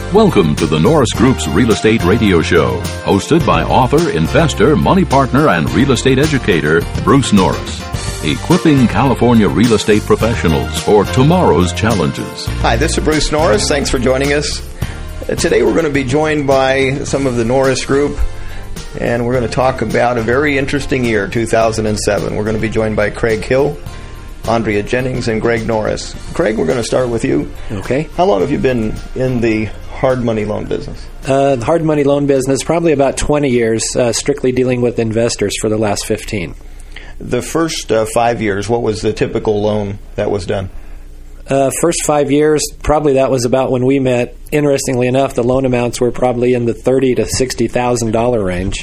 Welcome to the Norris Group's Real Estate Radio Show, hosted by author, investor, money partner, and real estate educator, Bruce Norris. Equipping California real estate professionals for tomorrow's challenges. Hi, this is Bruce Norris. Thanks for joining us. Today we're going to be joined by some of the Norris Group, and we're going to talk about a very interesting year, 2007. We're going to be joined by Craig Hill, Andrea Jennings, and Greg Norris. Craig, we're going to start with you. Okay. How long have you been in the hard money loan business? The hard money loan business, probably about 20 years, strictly dealing with investors for the last 15. The first 5 years, what was the typical loan that was done? First 5 years, probably that was about when we met. Interestingly enough, the loan amounts were probably in the $30,000 to $60,000 range.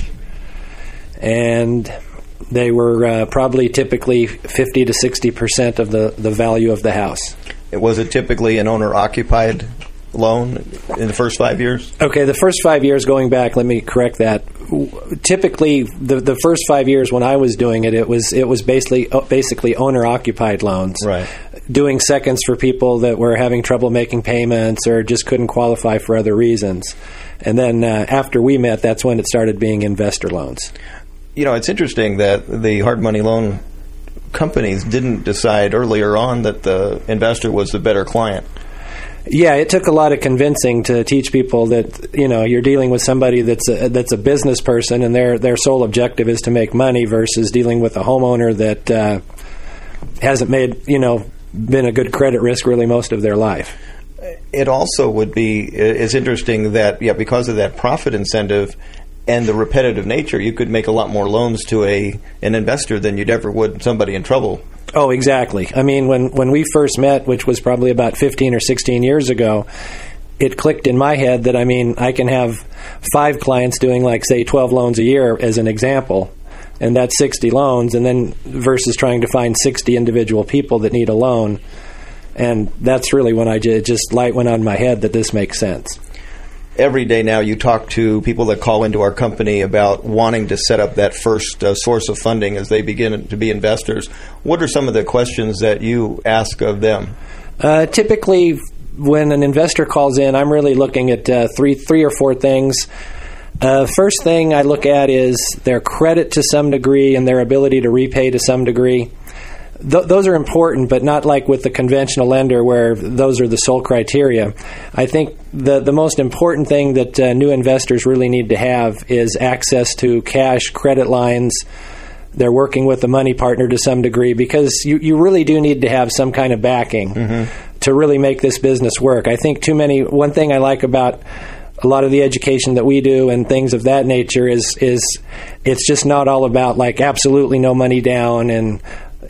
And they were probably typically 50 to 60% of the value of the house. Was it typically an owner-occupied loan in the first 5 years? Okay, the first 5 years, going back, let me correct that. Typically, the first 5 years when I was doing it, it was basically owner-occupied loans. Right. Doing seconds for people that were having trouble making payments or just couldn't qualify for other reasons. And then after we met, that's when it started being investor loans. You know, it's interesting that the hard money loan companies didn't decide earlier on that the investor was the better client. Yeah, it took a lot of convincing to teach people that, you know, you're dealing with somebody that's a business person and their sole objective is to make money versus dealing with a homeowner that hasn't been a good credit risk really most of their life. It also is interesting that, because of that profit incentive and the repetitive nature, you could make a lot more loans to an investor than you'd ever would somebody in trouble. Oh, exactly. I mean, when we first met, which was probably about 15 or 16 years ago, it clicked in my head that, I can have 5 clients doing, say, 12 loans a year as an example, and that's 60 loans, and then versus trying to find 60 individual people that need a loan. And that's really when light went on my head that this makes sense. Every day now you talk to people that call into our company about wanting to set up that first source of funding as they begin to be investors. What are some of the questions that you ask of them? Typically, when an investor calls in, I'm really looking at three or four things. First thing I look at is their credit to some degree and their ability to repay to some degree. Those are important, but not like with the conventional lender where those are the sole criteria. I think the most important thing that new investors really need to have is access to cash, credit lines. They're working with a money partner to some degree because you really do need to have some kind of backing to really make this business work. I think one thing I like about a lot of the education that we do and things of that nature is it's just not all about absolutely no money down and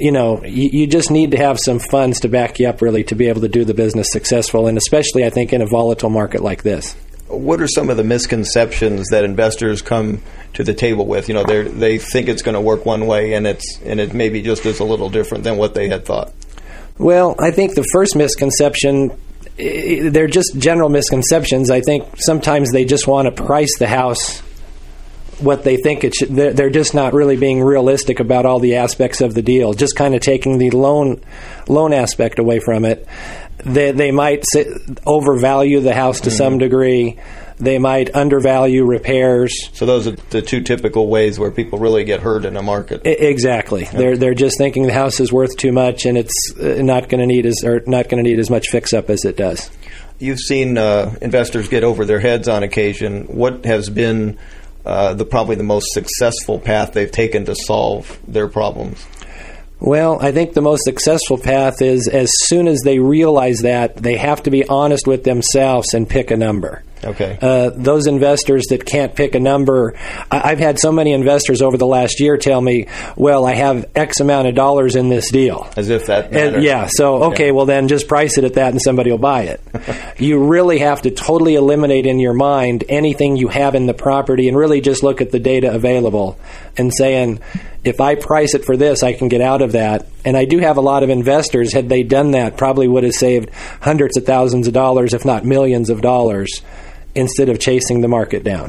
you just need to have some funds to back you up, really, to be able to do the business successful, and especially, I think, in a volatile market like this. What are some of the misconceptions that investors come to the table with? They think it's going to work one way, and it maybe just is a little different than what they had thought. Well, I think the first misconception, they're just general misconceptions. I think sometimes they just want to price the house what they think it should. They're just not really being realistic about all the aspects of the deal, just kind of taking the loan aspect away from it. They might overvalue the house to some degree. They might undervalue repairs. So those are the two typical ways where people really get hurt in a market. Exactly. Yeah. They're just thinking the house is worth too much and it's not going to need as much fix up as it does. You've seen investors get over their heads on occasion. What has been probably the most successful path they've taken to solve their problems? Well, I think the most successful path is as soon as they realize that, they have to be honest with themselves and pick a number. Okay. Those investors that can't pick a number, I've had so many investors over the last year tell me, well, I have X amount of dollars in this deal. As if that matters. Yeah, so, okay, well then just price it at that and somebody will buy it. You really have to totally eliminate in your mind anything you have in the property and really just look at the data available and saying, if I price it for this, I can get out of that. And I do have a lot of investors, had they done that, probably would have saved hundreds of thousands of dollars, if not millions of dollars, instead of chasing the market down.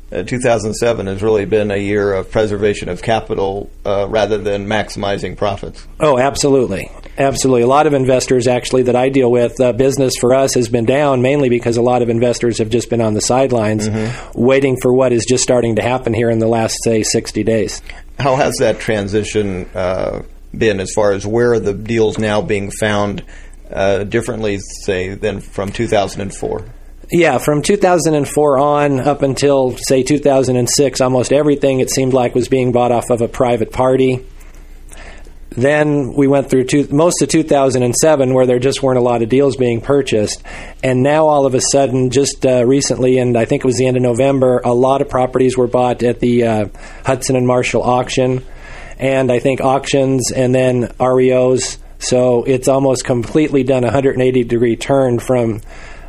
2007 has really been a year of preservation of capital rather than maximizing profits. Oh, absolutely. Absolutely. A lot of investors, actually, that I deal with, business for us has been down mainly because a lot of investors have just been on the sidelines waiting for what is just starting to happen here in the last, say, 60 days. How has that transition been as far as where are the deals now being found differently, say, than from 2004? Yeah, from 2004 on up until, say, 2006, almost everything, it seemed like, was being bought off of a private party. Then we went through most of 2007 where there just weren't a lot of deals being purchased. And now all of a sudden, just recently, and I think it was the end of November, a lot of properties were bought at the Hudson and Marshall auction. And I think auctions and then REOs. So it's almost completely done a 180-degree turn from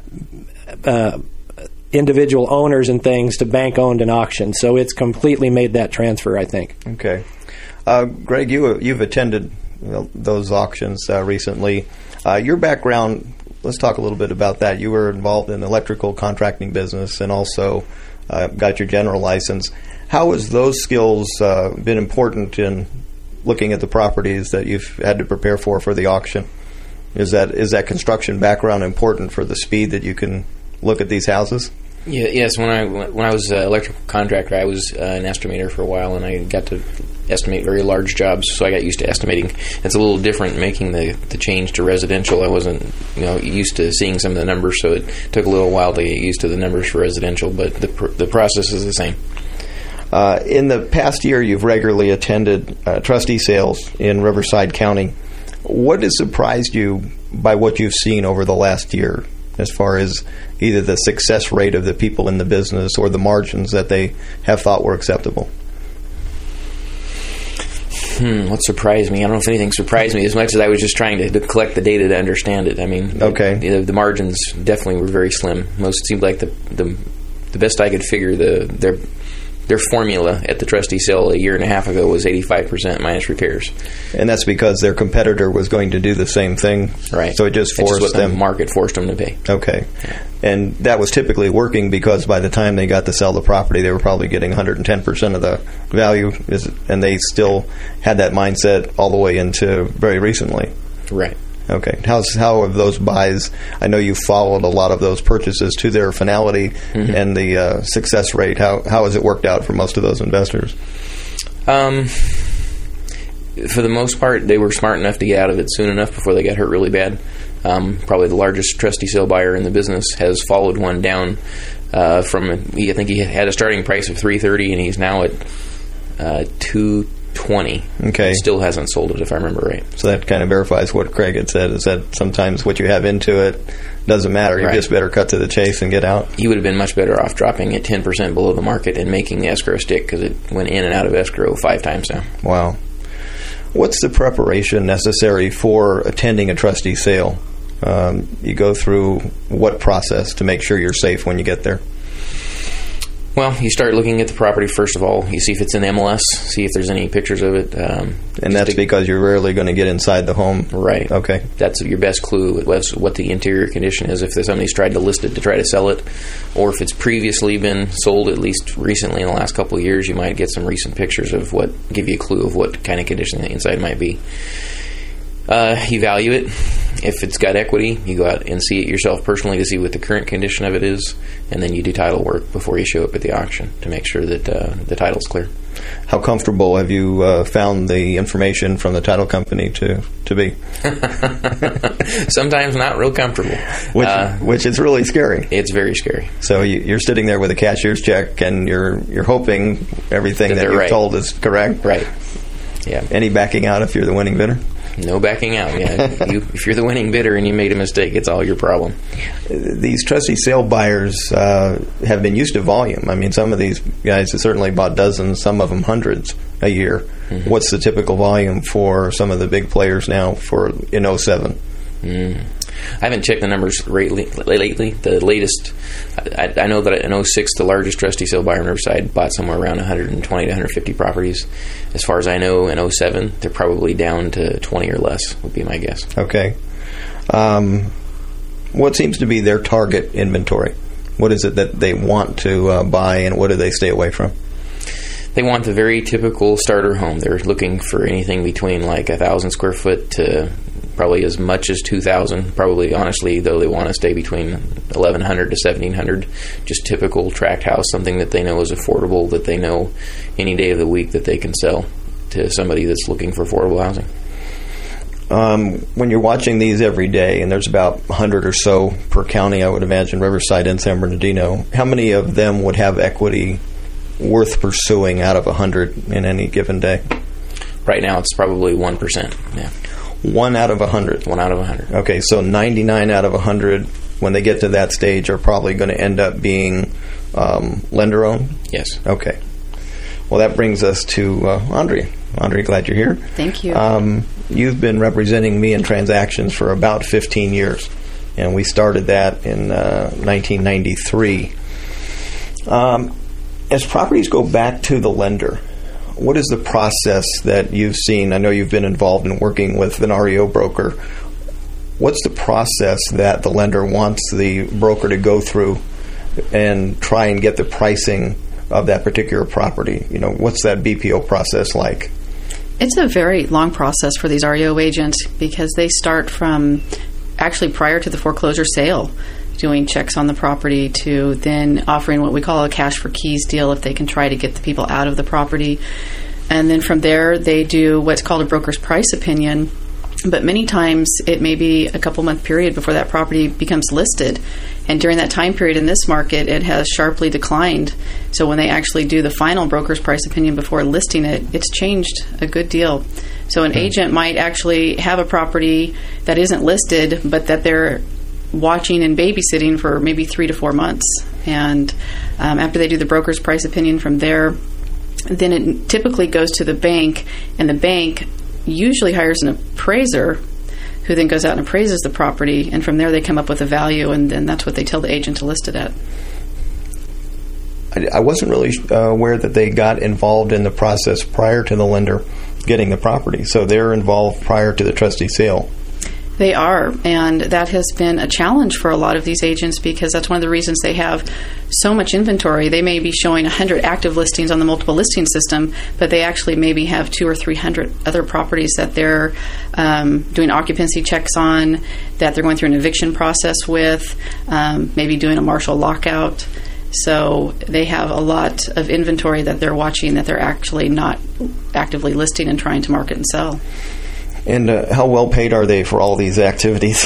individual owners and things to bank-owned and auctioned. So it's completely made that transfer, I think. Okay. Greg, you've attended those auctions recently. Your background, let's talk a little bit about that. You were involved in the electrical contracting business and also got your general license. How has those skills been important in looking at the properties that you've had to prepare for the auction? Is that construction background important for the speed that you can look at these houses? Yeah, yes. When I was an electrical contractor, I was an estimator for a while, and I got to estimate very large jobs, so I got used to estimating. It's a little different making the change to residential. I wasn't used to seeing some of the numbers, so it took a little while to get used to the numbers for residential, but the process is the same. In the past year, you've regularly attended trustee sales in Riverside County. What has surprised you by what you've seen over the last year as far as either the success rate of the people in the business or the margins that they have thought were acceptable? What surprised me? I don't know if anything surprised me as much as I was just trying to collect the data to understand it. I mean, okay. The margins definitely were very slim. Most seemed like the best I could figure their formula at the trustee sale a year and a half ago was 85% minus repairs. And that's because their competitor was going to do the same thing? Right. So it just forced them. The market forced them to pay. Okay. And that was typically working because by the time they got to sell the property, they were probably getting 110% of the value, and they still had that mindset all the way into very recently. Right. Okay. How have those buys, I know you followed a lot of those purchases to their finality and the success rate. How has it worked out for most of those investors? For the most part, they were smart enough to get out of it soon enough before they got hurt really bad. Probably the largest trustee sale buyer in the business has followed one down I think he had a starting price of $330 and he's now at $220. Okay. Still hasn't sold it, if I remember right. So that kind of verifies what Craig had said, is that sometimes what you have into it doesn't matter. You just better cut to the chase and get out. He would have been much better off dropping it 10% below the market and making the escrow stick, because it went in and out of escrow 5 times now. Wow. What's the preparation necessary for attending a trustee sale? You go through what process to make sure you're safe when you get there? Well, you start looking at the property first of all. You see if it's in MLS, see if there's any pictures of it. And that's because you're rarely going to get inside the home. Right. Okay. That's your best clue, what the interior condition is. If somebody's tried to list it to try to sell it, or if it's previously been sold, at least recently in the last couple of years, you might get some recent pictures of what give you a clue of what kind of condition the inside might be. You value it. If it's got equity, you go out and see it yourself personally to see what the current condition of it is, and then you do title work before you show up at the auction to make sure that the title's clear. How comfortable have you found the information from the title company to be? Sometimes not real comfortable. Which is really scary. It's very scary. So you're sitting there with a cashier's check, and you're hoping everything that you're told is correct? Right. Yeah. Any backing out if you're the winning bidder? No backing out. Yeah, if you're the winning bidder and you made a mistake, it's all your problem. These trustee sale buyers have been used to volume. I mean, some of these guys have certainly bought dozens, some of them hundreds a year. Mm-hmm. What's the typical volume for some of the big players now in 07? I haven't checked the numbers lately. The latest, I know that in 06, the largest trustee sale buyer in Riverside bought somewhere around 120 to 150 properties. As far as I know, in 07, they're probably down to 20 or less, would be my guess. Okay. What seems to be their target inventory? What is it that they want to buy, and what do they stay away from? They want the very typical starter home. They're looking for anything between like 1,000 square foot to probably as much as 2,000. Probably, honestly, though, they want to stay between 1,100 to 1,700. Just typical tract house, something that they know is affordable, that they know any day of the week that they can sell to somebody that's looking for affordable housing. When you're watching these every day, and there's about 100 or so per county, I would imagine, Riverside and San Bernardino, how many of them would have equity worth pursuing out of 100 in any given day? Right now, it's probably 1%. Yeah. 1 out of 100? 1 out of 100. Okay, so 99 out of 100, when they get to that stage, are probably going to end up being lender-owned? Yes. Okay. Well, that brings us to Andre. Andre, glad you're here. Thank you. You've been representing me in transactions for about 15 years, and we started that in 1993. As properties go back to the lender, what is the process that you've seen? I know you've been involved in working with an REO broker. What's the process that the lender wants the broker to go through and try and get the pricing of that particular property? You know, what's that BPO process like? It's a very long process for these REO agents because they start from actually prior to the foreclosure sale, doing checks on the property, to then offering what we call a cash for keys deal if they can try to get the people out of the property. And then from there, they do what's called a broker's price opinion. But many times it may be a couple-month period before that property becomes listed. And during that time period in this market, it has sharply declined. So when they actually do the final broker's price opinion before listing it, it's changed a good deal. So an agent might actually have a property that isn't listed, but that they're watching and babysitting for maybe 3 to 4 months. And after they do the broker's price opinion from there, then it typically goes to the bank, and the bank usually hires an appraiser who then goes out and appraises the property, and from there they come up with a value, and then that's what they tell the agent to list it at. I wasn't really aware that they got involved in the process prior to the lender getting the property, so they're involved prior to the trustee sale. They are, and that has been a challenge for a lot of these agents because that's one of the reasons they have so much inventory. They may be showing 100 active listings on the multiple listing system, but they actually maybe have 200 or 300 other properties that they're doing occupancy checks on, that they're going through an eviction process with, maybe doing a martial lockout. So they have a lot of inventory that they're watching that they're actually not actively listing and trying to market and sell. And how well paid are they for all these activities?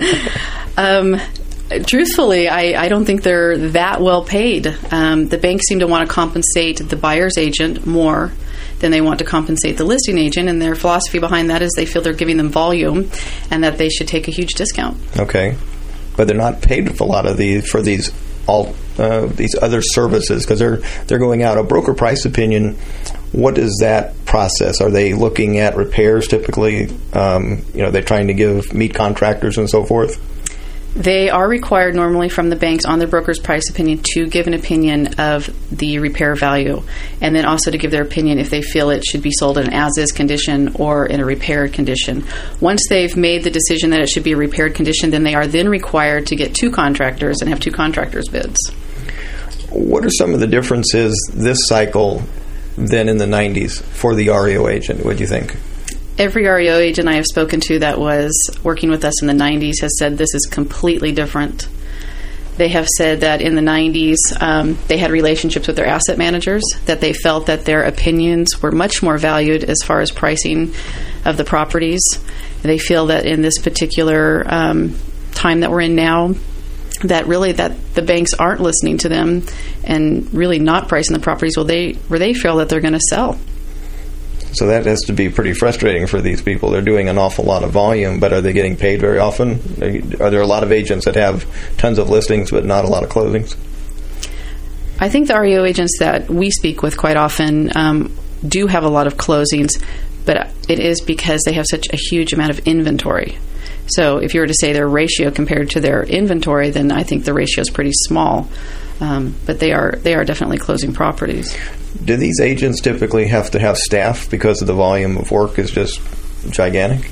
Truthfully, I don't think they're that well paid. The banks seem to want to compensate the buyer's agent more than they want to compensate the listing agent, and their philosophy behind that is they feel they're giving them volume and that they should take a huge discount. Okay. But they're not paid for a lot of these these other services because they're going out. A broker price opinion, what is that process? Are they looking at repairs typically? They're trying to meet contractors and so forth? They are required normally from the banks on their broker's price opinion to give an opinion of the repair value, and then also to give their opinion if they feel it should be sold in an as-is condition or in a repaired condition. Once they've made the decision that it should be a repaired condition, then they are then required to get 2 contractors and have 2 contractors' bids. What are some of the differences this cycle than in the 90s for the REO agent, what do you think? Every REO agent I have spoken to that was working with us in the 90s has said this is completely different. They have said that in the 90s they had relationships with their asset managers, that they felt that their opinions were much more valued as far as pricing of the properties. They feel that in this particular time that we're in now, that really that the banks aren't listening to them and really not pricing the properties where they feel that they're going to sell. So that has to be pretty frustrating for these people. They're doing an awful lot of volume, but are they getting paid very often? Are there a lot of agents that have tons of listings but not a lot of closings? I think the REO agents that we speak with quite often do have a lot of closings, but it is because they have such a huge amount of inventory. So if you were to say their ratio compared to their inventory, then I think the ratio is pretty small. But they are definitely closing properties. Do these agents typically have to have staff because of the volume of work is just gigantic?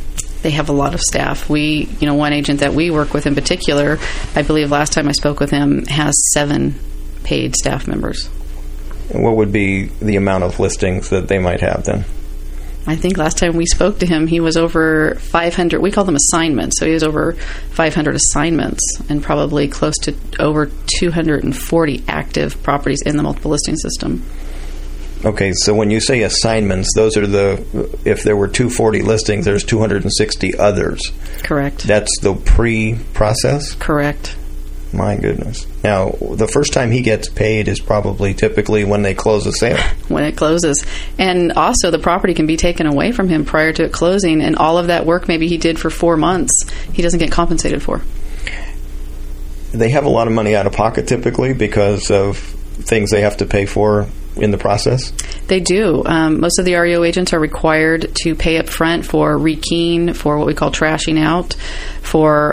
they have a lot of staff. One agent that we work with in particular, I believe last time I spoke with him, has 7 paid staff members. And what would be the amount of listings that they might have then? I think last time we spoke to him, he was over 500. We call them assignments. So he was over 500 assignments and probably close to over 240 active properties in the multiple listing system. Okay, so when you say assignments, those are if there were 240 listings, there's 260 others. Correct. That's the pre-process? Correct. My goodness. Now, the first time he gets paid is probably typically when they close a sale. When it closes. And also the property can be taken away from him prior to it closing, and all of that work maybe he did for 4 months, he doesn't get compensated for. They have a lot of money out of pocket typically because of things they have to pay for in the process? They do. Most of the REO agents are required to pay up front for rekeying, for what we call trashing out, for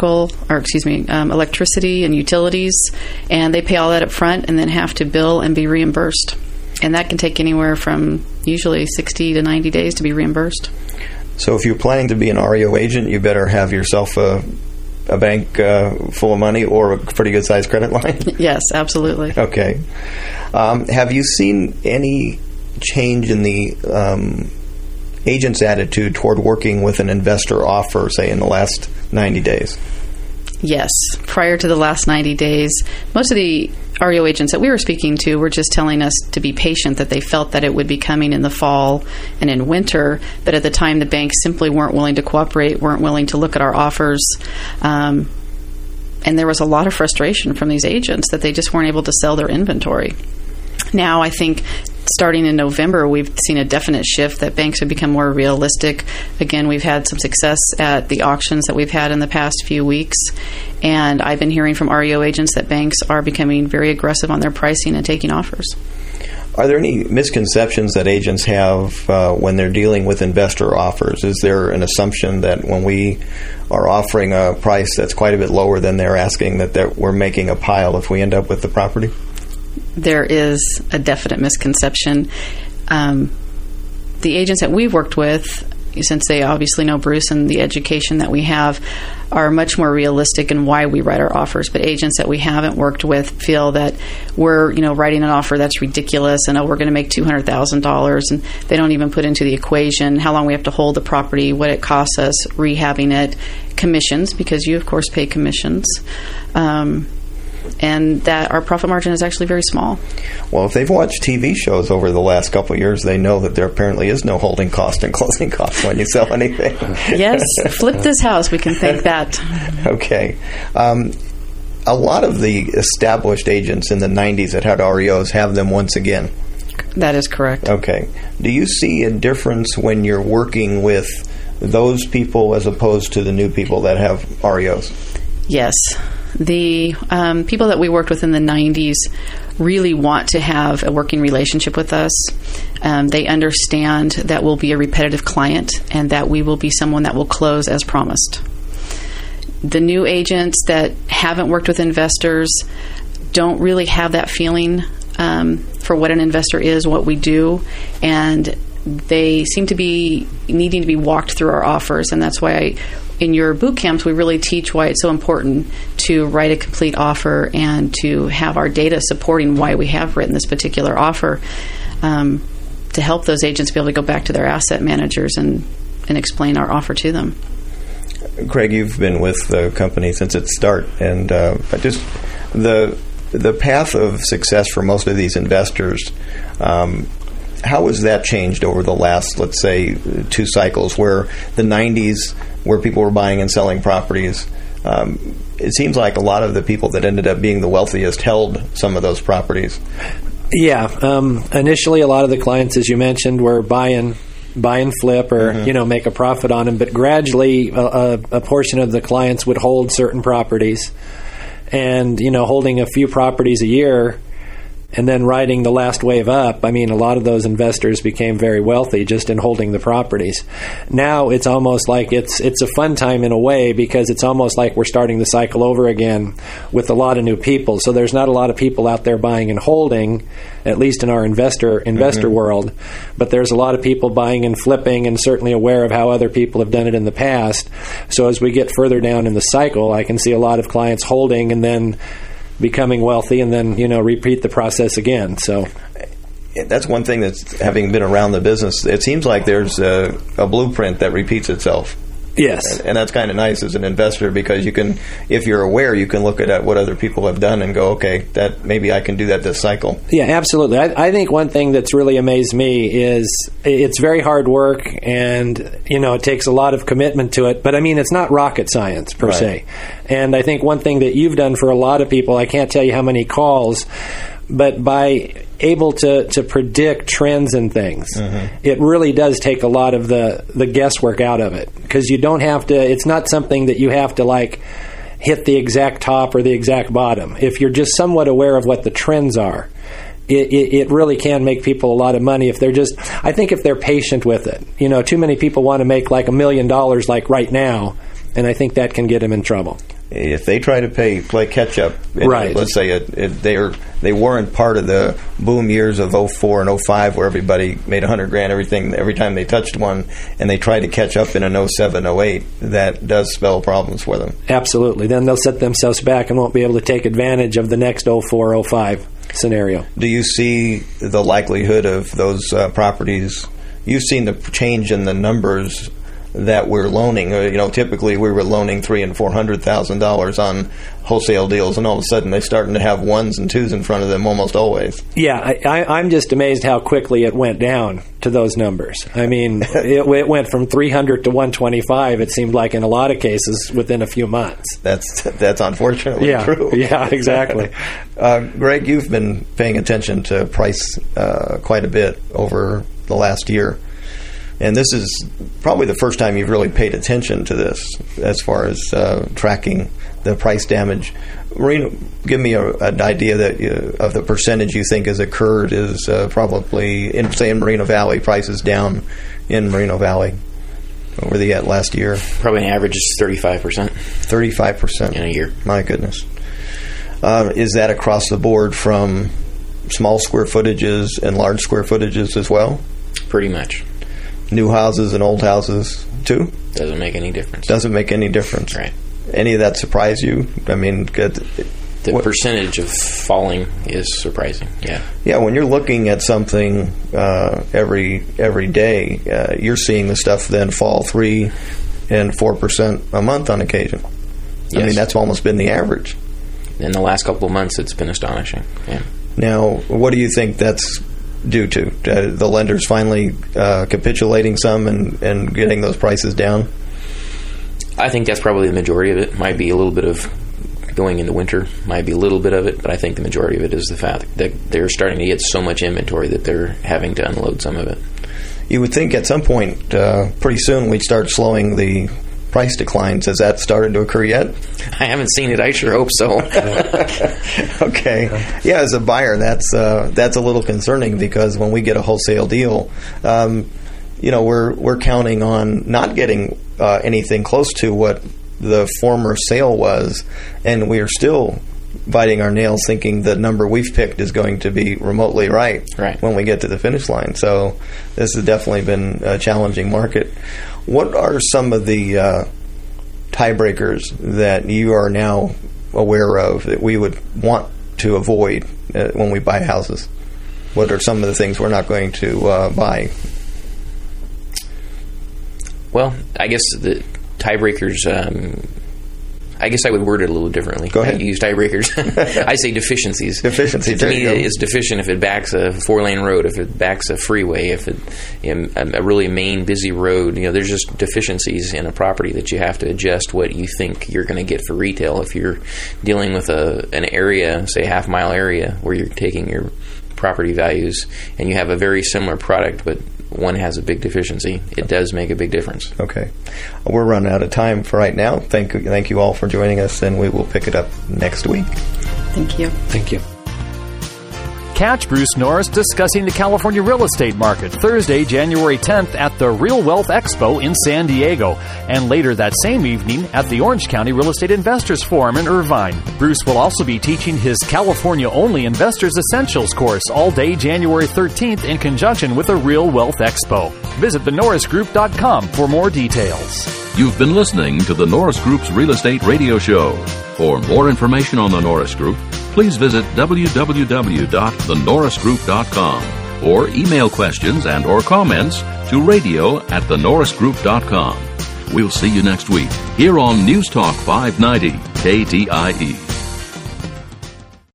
electricity and utilities, and they pay all that up front and then have to bill and be reimbursed. And that can take anywhere from usually 60 to 90 days to be reimbursed. So if you're planning to be an REO agent, you better have yourself a bank full of money or a pretty good-sized credit line? Yes, absolutely. Okay. Have you seen any change in the agent's attitude toward working with an investor offer, say, in the last 90 days? Yes. Prior to the last 90 days, most of the REO agents that we were speaking to were just telling us to be patient, that they felt that it would be coming in the fall and in winter, but at the time the banks simply weren't willing to cooperate, weren't willing to look at our offers. And there was a lot of frustration from these agents that they just weren't able to sell their inventory. Now, I think starting in November, we've seen a definite shift that banks have become more realistic. Again, we've had some success at the auctions that we've had in the past few weeks, and I've been hearing from REO agents that banks are becoming very aggressive on their pricing and taking offers. Are there any misconceptions that agents have when they're dealing with investor offers? Is there an assumption that when we are offering a price that's quite a bit lower than they're asking, that we're making a pile if we end up with the property? There is a definite misconception. The agents that we've worked with, since they obviously know Bruce and the education that we have, are much more realistic in why we write our offers. But agents that we haven't worked with feel that we're, writing an offer that's ridiculous, and we're going to make $200,000, and they don't even put into the equation how long we have to hold the property, what it costs us rehabbing it, commissions, because you of course pay commissions. And that our profit margin is actually very small. Well, if they've watched TV shows over the last couple of years, they know that there apparently is no holding cost and closing cost when you sell anything. Yes, flip this house, we can thank that. Okay. A lot of the established agents in the 90s that had REOs have them once again. That is correct. Okay. Do you see a difference when you're working with those people as opposed to the new people that have REOs? Yes. The people that we worked with in the 90s really want to have a working relationship with us. They understand that we'll be a repetitive client and that we will be someone that will close as promised. The new agents that haven't worked with investors don't really have that feeling for what an investor is, what we do, and they seem to be needing to be walked through our offers, and that's why in your boot camps, we really teach why it's so important to write a complete offer and to have our data supporting why we have written this particular offer, to help those agents be able to go back to their asset managers and explain our offer to them. Craig, you've been with the company since its start, and just the path of success for most of these investors, how has that changed over the last, let's say, 2 cycles, where the 90s, where people were buying and selling properties, it seems like a lot of the people that ended up being the wealthiest held some of those properties. Yeah. Initially, a lot of the clients, as you mentioned, were buy and flip or, make a profit on them. But gradually, a portion of the clients would hold certain properties. And, holding a few properties a year and then riding the last wave up, I mean, a lot of those investors became very wealthy just in holding the properties. Now it's almost like it's a fun time in a way, because it's almost like we're starting the cycle over again with a lot of new people. So there's not a lot of people out there buying and holding, at least in our investor world, but there's a lot of people buying and flipping, and certainly aware of how other people have done it in the past. So as we get further down in the cycle, I can see a lot of clients holding and then becoming wealthy, and then repeat the process again. So that's one thing that's, having been around the business, it seems like there's a blueprint that repeats itself. Yes. And that's kind of nice as an investor, because you can, if you're aware, you can look at what other people have done and go, okay, that maybe I can do that this cycle. Yeah, absolutely. I think one thing that's really amazed me is it's very hard work, and it takes a lot of commitment to it. But I mean, it's not rocket science per se. And I think one thing that you've done for a lot of people, I can't tell you how many calls, but by able to predict trends and things, it really does take a lot of the guesswork out of it, because you don't have to, it's not something that you have to like hit the exact top or the exact bottom. If you're just somewhat aware of what the trends are, it really can make people a lot of money if they're just, I think if they're patient with it. Too many people want to make like $1 million like right now, and I think that can get them in trouble. If they try to play catch up, right? Let's say they weren't part of the boom years of 04 and 05 where everybody made $100,000 every time they touched one, and they try to catch up in an 07, 08, that does spell problems for them. Absolutely. Then they'll set themselves back and won't be able to take advantage of the next 04, 05 scenario. Do you see the likelihood of those properties? You've seen the change in the numbers that we're loaning. Typically we were loaning $300,000 and $400,000 on wholesale deals, and all of a sudden they're starting to have ones and twos in front of them almost always. Yeah, I'm just amazed how quickly it went down to those numbers. I mean, it went from 300 to 125. It seemed like in a lot of cases within a few months. That's unfortunately true. Yeah, exactly. Greg, you've been paying attention to price quite a bit over the last year. And this is probably the first time you've really paid attention to this as far as tracking the price damage. Marino, give me an idea of the percentage you think has occurred is probably, in Moreno Valley, prices down in Moreno Valley over the last year. Probably an average is 35%. 35% in a year. My goodness. Is that across the board from small square footages and large square footages as well? Pretty much. New houses and old houses, too? Doesn't make any difference. Doesn't make any difference. Right. Any of that surprise you? I mean, the percentage of falling is surprising. Yeah. Yeah, when you're looking at something every day, you're seeing the stuff then fall 3 and 4% a month on occasion. Yes. I mean, that's almost been the average. In the last couple of months, it's been astonishing. Yeah. Now, what do you think that's due to? The lenders finally capitulating some and getting those prices down? I think that's probably the majority of it. Might be a little bit of going into winter, might be a little bit of it, but I think the majority of it is the fact that they're starting to get so much inventory that they're having to unload some of it. You would think at some point, pretty soon, we'd start slowing the price declines. Has that started to occur yet? I haven't seen it. I sure hope so. Okay. Yeah, as a buyer, that's a little concerning, because when we get a wholesale deal, we're counting on not getting anything close to what the former sale was, and we are still biting our nails thinking the number we've picked is going to be remotely right when we get to the finish line. So this has definitely been a challenging market. What are some of the tiebreakers that you are now aware of that we would want to avoid when we buy houses? What are some of the things we're not going to buy? Well, I guess the tiebreakers, I guess I would word it a little differently. Go ahead. I use tiebreakers. I say deficiencies. Deficiencies. To me, it's deficient if it backs a 4-lane road, if it backs a freeway, if it a really main busy road. There's just deficiencies in a property that you have to adjust what you think you're going to get for retail. If you're dealing with an area, say a half-mile area, where you're taking your property values and you have a very similar product, but one has a big deficiency, it does make a big difference. Okay. We're running out of time for right now. Thank you all for joining us, and we will pick it up next week. Thank you. Thank you. Catch Bruce Norris discussing the California real estate market Thursday, January 10th at the Real Wealth Expo in San Diego, and later that same evening at the Orange County Real Estate Investors Forum in Irvine. Bruce will also be teaching his California-only Investors Essentials course all day January 13th in conjunction with the Real Wealth Expo. Visit thenorrisgroup.com for more details. You've been listening to the Norris Group's Real Estate Radio Show. For more information on the Norris Group, please visit www.thenorrisgroup.com or email questions and or comments to radio@thenorrisgroup.com. We'll see you next week here on News Talk 590 KTIE.